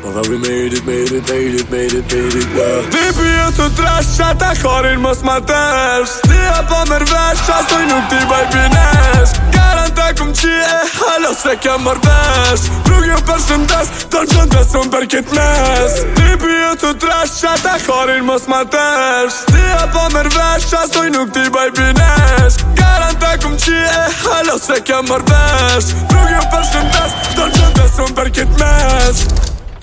Although we made it, yeah. Tipi ju të trash qa ta karin mos ma tesh. Stia pa mërvesh qastoj nuk ti baj pines. Garanta kum qie, halo se kja mërvesh. Rrug ju përshëndes, ton qëndes unë për kit mes. Tipi ju të trash qa ta karin mos ma tesh. Stia pa mërvesh qastoj nuk ti baj pines. Garanta kum qie, halo se kja mërvesh.